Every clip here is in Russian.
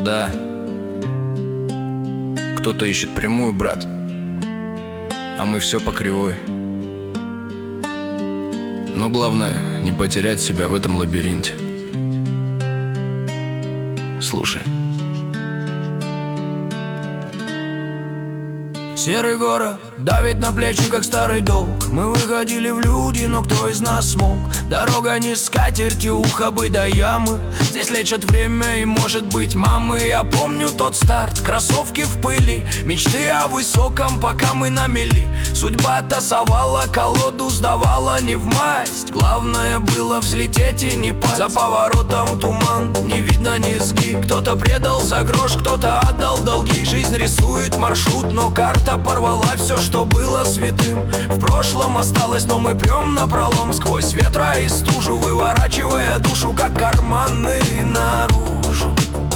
да. Кто-то ищет прямую, брат, а мы все по кривой. Но главное, не потерять себя в этом лабиринте. Слушай. Серый город давит на плечи, как старый долг. Мы выходили в люди, но кто из нас смог? Дорога не скатерть, ухо бы до ямы. Здесь лечат время и, может быть, мамы. Я помню тот старт, кроссовки в пыли, мечты о высоком, пока мы на мели. Судьба тасовала, колоду сдавала не в масть. Главное было взлететь и не пасть. За поворотом туман, не видно низги. Кто-то предал за грош, кто-то отдал долги. Жизнь рисует маршрут, но карта порвала все, что было святым. В прошлом осталось, но мы прем напролом, сквозь ветра и стужу, выворачивая душу, как карманы наружу,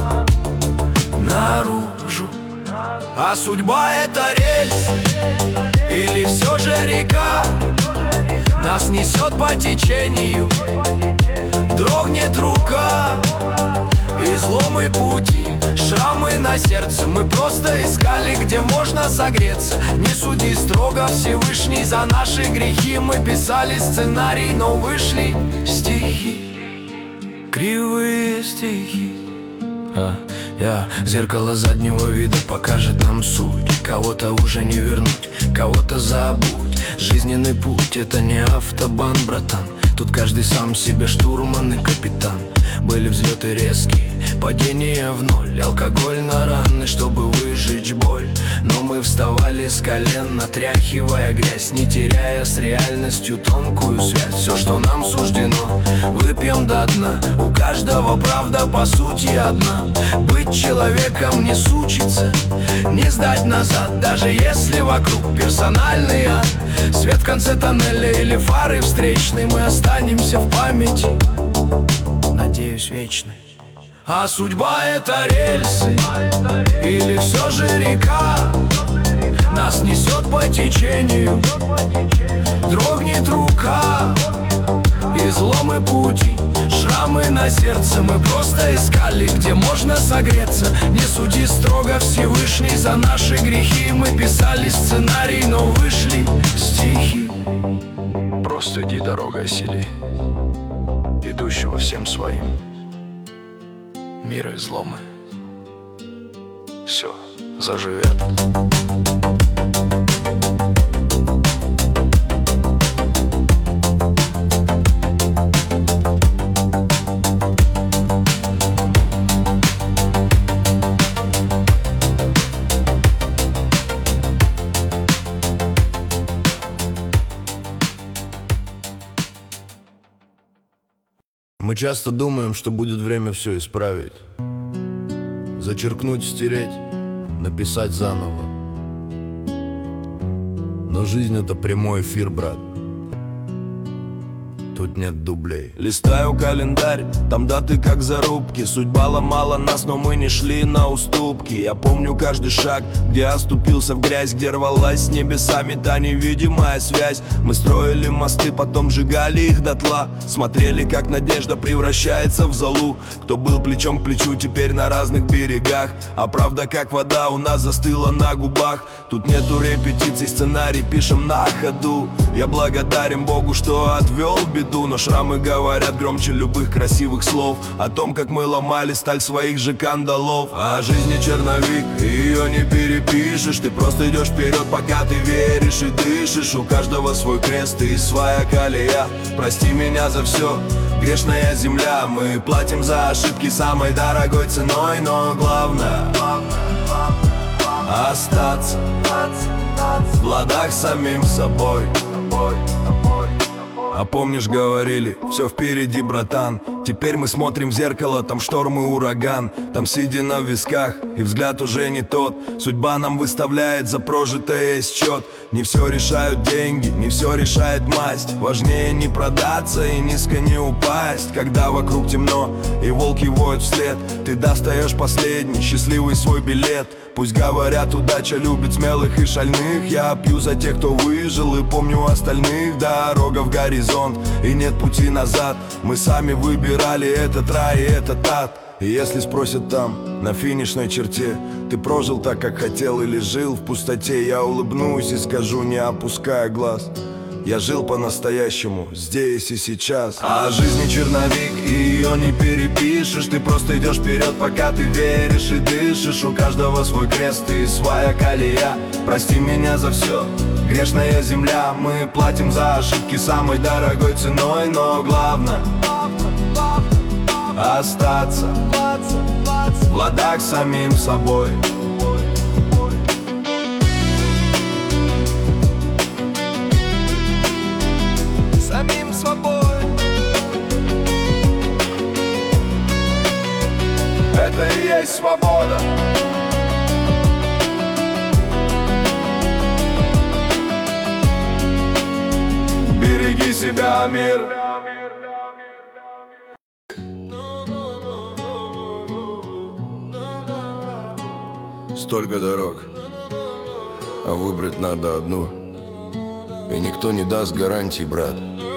наружу. А судьба — это рельс или все же река? Нас несет по течению, дрогнет рука. Изломы пути, шрамы на сердце. Мы просто искали, где можно согреться. Не суди строго, Всевышний, за наши грехи. Мы писали сценарий, но вышли стихи, кривые стихи. Зеркало заднего вида покажет нам суть. Кого-то уже не вернуть, кого-то забудь. Жизненный путь — это не автобан, братан. Тут каждый сам себе штурман и капитан. Были взлеты резкие, падения в ноль, алкоголь на раны, чтобы выжечь боль. Но мы вставали с колен, натряхивая грязь, не теряя с реальностью тонкую связь. Все, что нам суждено, выпьем до дна. У каждого правда по сути одна. Быть человеком не сучиться, не сдать назад, даже если вокруг персональный ад. Свет в конце тоннеля или фары встречной, мы останемся в памяти, надеюсь, вечной. А судьба — это рельсы или все же река? Нас несет по течению, дрогнет рука. Изломы пути, шрамы на сердце. Мы просто искали, где можно согреться. Не суди строго, Всевышний, за наши грехи. Мы писали сценарий, но вышли стихи. Просто иди дорогой сели, идущего всем своим. Мир изломы, все заживет. Мы часто думаем, что будет время все исправить. Зачеркнуть, стереть, написать заново. Но жизнь — это прямой эфир, брат. Тут нет дублей. Листаю календарь, там даты как зарубки. Судьба ломала нас, но мы не шли на уступки. Я помню каждый шаг, где оступился в грязь, где рвалась с небесами та невидимая связь. Мы строили мосты, потом сжигали их дотла. Смотрели, как надежда превращается в золу. Кто был плечом к плечу, теперь на разных берегах. А правда как вода у нас застыла на губах. Тут нету репетиций, сценарий пишем на ходу. Я благодарен Богу, что отвел беду. Но шрамы говорят громче любых красивых слов о том, как мы ломали сталь своих же кандалов. А жизнь не черновик, ее не перепишешь. Ты просто идешь вперед, пока ты веришь и дышишь. У каждого свой крест и своя колея. Прости меня за все, грешная земля. Мы платим за ошибки самой дорогой ценой. Но главное остаться в ладах с самим собой. А помнишь, говорили, все впереди, братан. Теперь мы смотрим в зеркало, там шторм и ураган. Там седина в висках, и взгляд уже не тот. Судьба нам выставляет за прожитое счет. Не все решают деньги, не все решает масть. Важнее не продаться и низко не упасть. Когда вокруг темно и волки воют вслед, ты достаешь последний, счастливый свой билет. Пусть говорят, удача любит смелых и шальных. Я пью за тех, кто выжил, и помню остальных. Дорога в горизонт, и нет пути назад. Мы сами выбирали этот рай и этот ад. И если спросят там, на финишной черте, ты прожил так, как хотел, или жил в пустоте, я улыбнусь и скажу, не опуская глаз: я жил по-настоящему, здесь и сейчас. А жизнь не черновик, и ее не перепишешь. Ты просто идешь вперед, пока ты веришь и дышишь. У каждого свой крест и своя колея. Прости меня за все, грешная земля. Мы платим за ошибки самой дорогой ценой. Но главное остаться в ладах с самим собой. Самим собой. Это и есть свобода. Береги себя, мир. Столько дорог, а выбрать надо одну. И никто не даст гарантий, брат.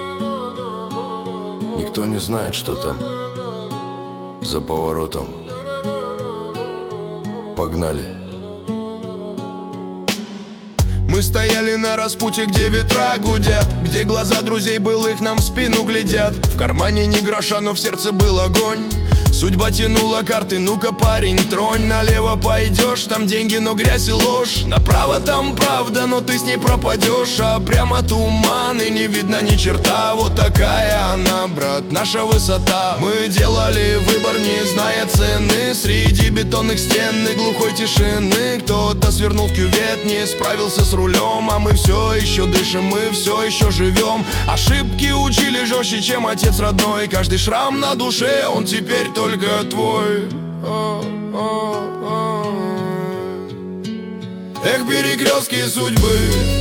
Никто не знает, что там за поворотом. Погнали. Мы стояли на распутье, где ветра гудят, где глаза друзей былых нам в спину глядят. В кармане ни гроша, но в сердце был огонь. Судьба тянула карты, ну-ка, парень, тронь. Налево пойдешь, там деньги, но грязь и ложь. Направо там правда, но ты с ней пропадешь. А прямо туман, и не видно ни черта. Вот такая она, брат, наша высота. Мы делали выбор, не зная цены, среди бетонных стен и глухой тишины. Кто-то свернул в кювет, не справился с рулем. А мы все еще дышим, мы все еще живем. Ошибки учили жестче, чем отец родной. Каждый шрам на душе, он теперь только твой. Эх, перекрестки судьбы,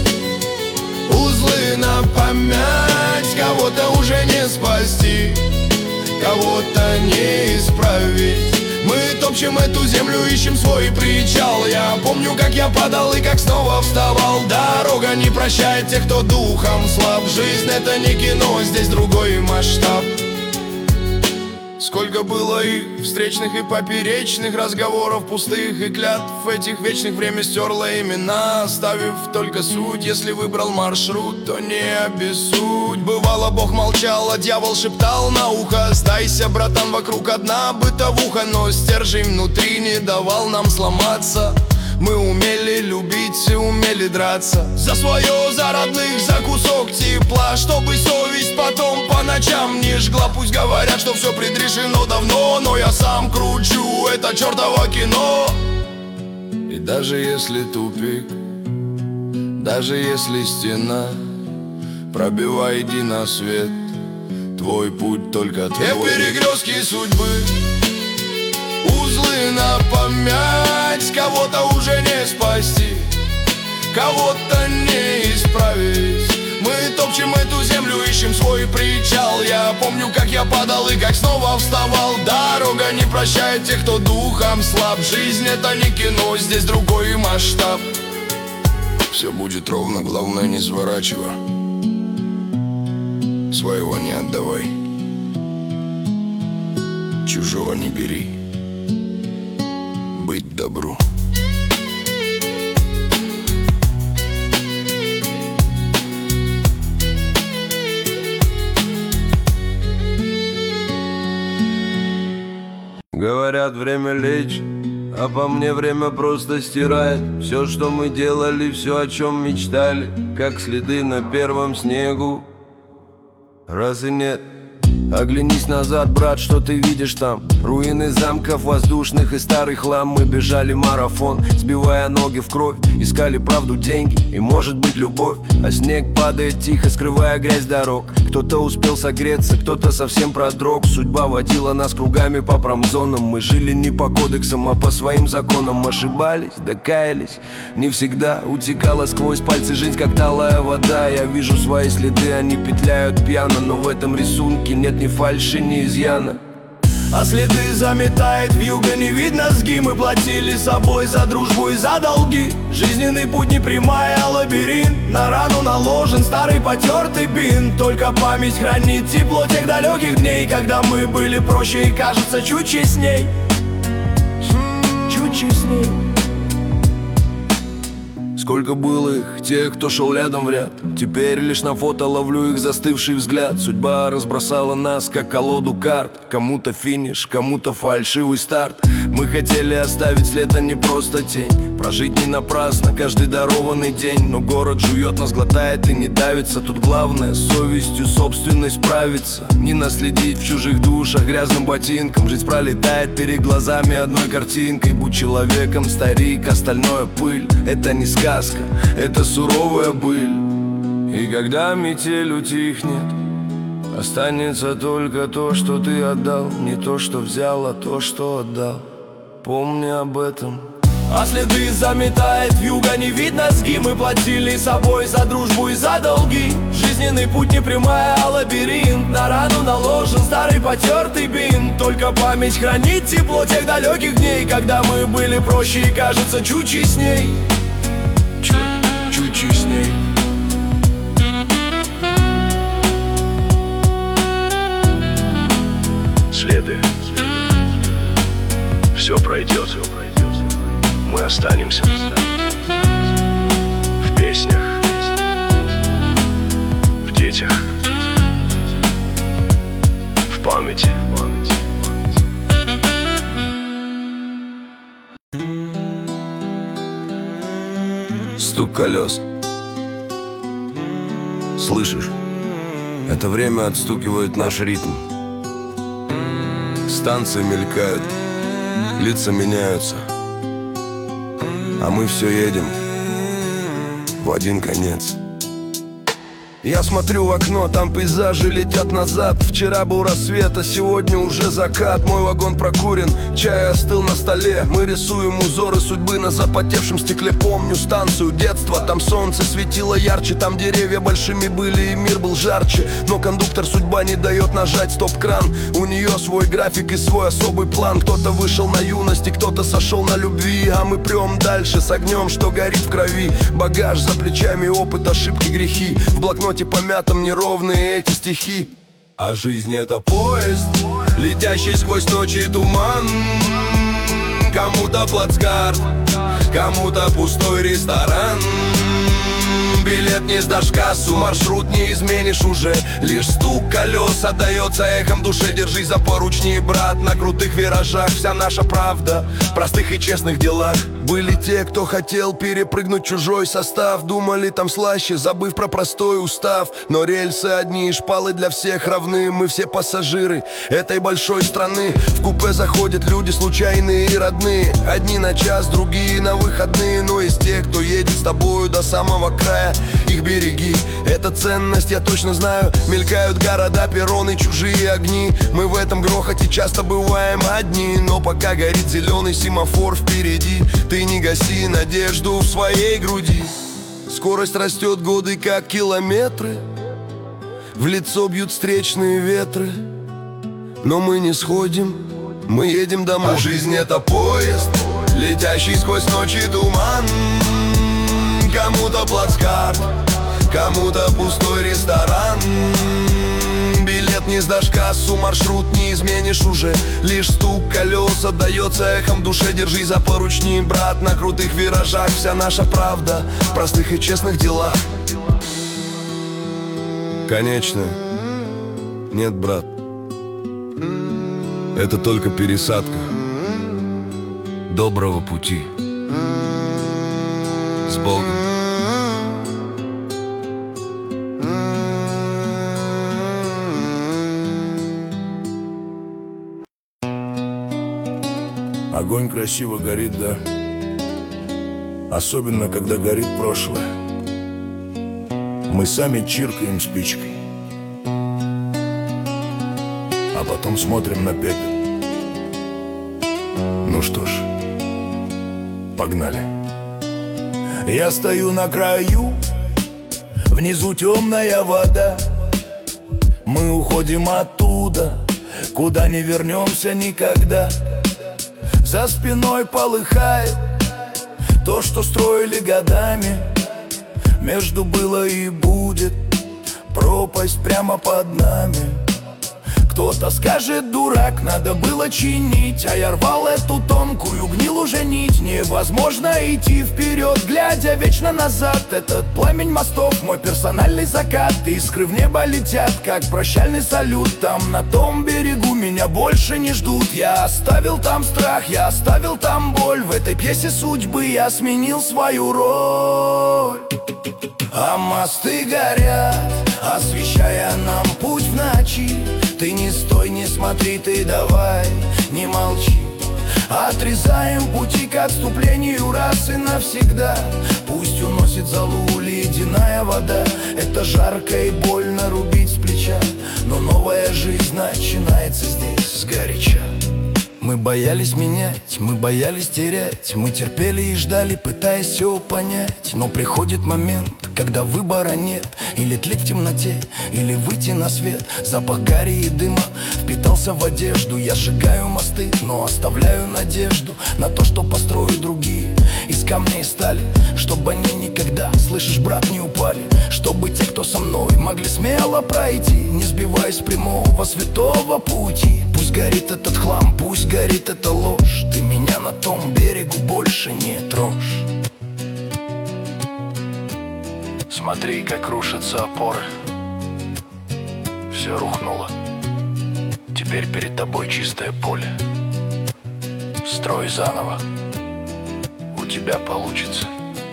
узлы на память. Кого-то уже не спасти, кого-то не исправить. Мы топчем эту землю, ищем свой причал. Я помню, как я падал и как снова вставал. Дорога не прощает тех, кто духом слаб. Жизнь — это не кино, здесь другой масштаб. Сколько было их встречных и поперечных разговоров пустых и клятв этих вечных. Время стерло имена, оставив только суть. Если выбрал маршрут, то не обессудь. Бывало, Бог молчал, а дьявол шептал на ухо: сдайся, братан, вокруг одна бытовуха. Но стержень внутри не давал нам сломаться. Мы умели любить и умели драться за свое, за родных, за кусок тепла, чтобы совесть потом по ночам не жгла. Пусть говорят, что все предрешено давно, но я сам кручу это чертово кино. И даже если тупик, даже если стена, пробивай, иди на свет. Твой путь только твой. И в перекрестке судьбы узлы на память. Кого-то уже не спасти, кого-то не исправить. Мы топчем эту землю, ищем свой причал. Я помню, как я падал и как снова вставал. Дорога не прощает тех, кто духом слаб. Жизнь — это не кино, здесь другой масштаб. Все будет ровно, главное не сворачивай. Своего не отдавай, чужого не бери. Быть добру. Говорят, время лечит, а по мне время просто стирает все, что мы делали, все, о чем мечтали, как следы на первом снегу. Раз и нет. Оглянись назад, брат, что ты видишь там? Руины замков воздушных и старый хлам. Мы бежали марафон, сбивая ноги в кровь. Искали правду, деньги и, может быть, любовь. А снег падает тихо, скрывая грязь дорог. Кто-то успел согреться, кто-то совсем продрог. Судьба водила нас кругами по промзонам. Мы жили не по кодексам, а по своим законам. Ошибались, да каялись, не всегда. Утекала сквозь пальцы жизнь, как талая вода. Я вижу свои следы, они петляют пьяно. Но в этом рисунке нет ни фальши, ни изъяна. а следы заметает вьюга. Не видно сги, мы платили собой за дружбу и за долги. Жизненный путь не прямая, а лабиринт. На рану наложен старый потертый бинт. Только память хранит тепло тех далеких дней, когда мы были проще и, кажется, чуть честней. Чуть честней. Сколько было их, тех, кто шел рядом в ряд. Теперь лишь на фото ловлю их застывший взгляд. Судьба разбросала нас, как колоду карт. Кому-то финиш, кому-то фальшивый старт. Мы хотели оставить след, а не просто тень. Прожить не напрасно каждый дарованный день. Но город жует, нас глотает и не давится. Тут главное с совестью собственной справиться. Не наследить в чужих душах грязным ботинком. Жизнь пролетает перед глазами одной картинкой. Будь человеком, старик, остальное пыль. Это не сказка, это суровая быль. И когда метель утихнет, останется только то, что ты отдал. Не то, что взял, а то, что отдал. Помни об этом. А следы заметает вьюга, не видно сги. Мы платили собой за дружбу и за долги. Жизненный путь не прямая, а лабиринт. На рану наложен старый потертый бинт. Только память хранит тепло тех далеких дней, когда мы были проще и, кажется, чуть честней. Чуть честней. Следы. Все пройдет. Мы останемся в песнях, в детях, в памяти. Стук колес. Слышишь? Это время отстукивает наш ритм. Станции мелькают, лица меняются, а мы все едем в один конец. Я смотрю в окно, там пейзажи летят назад. Вчера был рассвет, а сегодня уже закат. Мой вагон прокурен, чай остыл на столе. Мы рисуем узоры судьбы на запотевшем стекле. Помню станцию детства, там солнце светило ярче. Там деревья большими были и мир был жарче. Но кондуктор судьба не дает нажать стоп-кран. У нее свой график и свой особый план. Кто-то вышел на юности, кто-то сошел на любви. А мы прем дальше с огнем, что горит в крови. Багаж за плечами, опыт, ошибки, грехи. В блокноте помятым неровные эти стихи. А жизнь это поезд, летящий сквозь ночи туман. Кому-то плацкарт, кому-то пустой ресторан. Билет не сдашь кассу, маршрут не изменишь уже. Лишь стук колес отдается эхом в душе. Держись за поручни, брат, на крутых виражах. Вся наша правда в простых и честных делах. Были те, кто хотел перепрыгнуть чужой состав. Думали там слаще, забыв про простой устав. Но рельсы одни и шпалы для всех равны. Мы все пассажиры этой большой страны. В купе заходят люди случайные и родные. Одни на час, другие на выходные. Но из тех, кто едет с тобою до самого края, их береги, это ценность, я точно знаю. Мелькают города, перроны, чужие огни. Мы в этом грохоте часто бываем одни. Но пока горит зеленый семафор впереди, ты не гаси надежду в своей груди. Скорость растет, годы как километры. В лицо бьют встречные ветры. Но мы не сходим, мы едем домой. А жизнь это поезд, летящий сквозь ночи туман. Кому-то плацкарт, кому-то пустой ресторан. Билет не сдашь кассу, маршрут не изменишь уже. Лишь стук колес отдается эхом в душе. Держись за поручни, брат, на крутых виражах. Вся наша правда в простых и честных делах. Конечно, нет, брат, это только пересадка. Доброго пути. С Богом. Огонь красиво горит, да? Особенно, когда горит прошлое. Мы сами чиркаем спичкой, а потом смотрим на пепел. Ну что ж, погнали. Я стою на краю, внизу темная вода. Мы уходим оттуда, куда не вернемся никогда. За спиной полыхает то, что строили годами. Между было и будет пропасть прямо под нами. Кто-то скажет: дурак, надо было чинить. А я рвал эту тонкую, гнил уже нить. Невозможно идти вперед, глядя вечно назад. Этот пламень мостов, мой персональный закат. Искры в небо летят, как прощальный салют. Там, на том берегу, меня больше не ждут. Я оставил там страх, я оставил там боль. В этой пьесе судьбы я сменил свою роль. А мосты горят, освещая нам путь в ночи. Ты не стой, не смотри, ты давай, не молчи. Отрезаем пути к отступлению раз и навсегда. Пусть уносит залу ледяная вода. Это жарко и больно рубить с плеча, но новая жизнь начинается здесь сгоряча. Мы боялись менять, мы боялись терять. Мы терпели и ждали, пытаясь все понять. Но приходит момент, когда выбора нет. Или тлеть в темноте, или выйти на свет. Запах гари и дыма впитался в одежду. Я сжигаю мосты, но оставляю надежду на то, что построю другие из камня и стали. Чтобы они никогда, слышишь, брат, не упали. Чтобы те, кто со мной, могли смело пройти, не сбиваясь с прямого святого пути. Пусть горит этот хлам, пусть горит эта ложь. Ты меня на том берегу больше не трожь. Смотри, как рушатся опоры. Все рухнуло. Теперь перед тобой чистое поле. Строй заново, у тебя получится.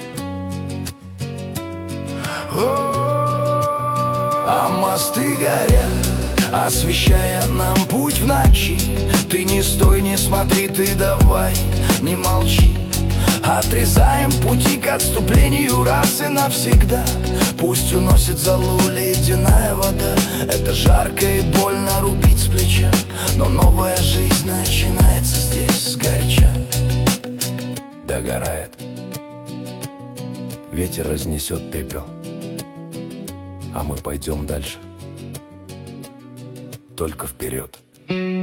А мосты горят, освещая нам путь в ночи. Ты не стой, не смотри, ты давай, не молчи. Отрезаем пути к отступлению раз и навсегда. Пусть уносит залу ледяная вода. Это жарко и больно рубить с плеча, но новая жизнь начинается здесь сгоряча. Догорает, ветер разнесет пепел, а мы пойдем дальше, только вперед.